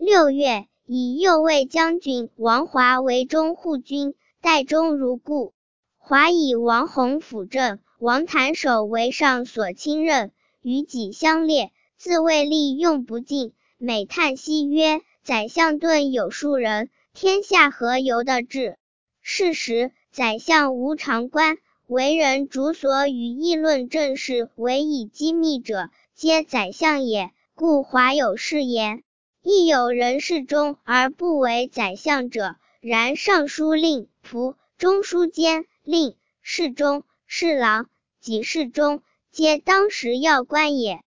6月，以右卫将军王华为中护军，代中如故。华以王弘辅政，王谭首为上所亲任，与己相列，自谓利用不尽，每叹息曰：宰相顿有数人，天下何由得治？是时，宰相无常官，为人主所与议论政事为以机密者，皆宰相也，故华有是言。亦有人事中而不为宰相者，然尚书令、仆、中书监、令、侍中、侍郎及侍中，皆当时要官也。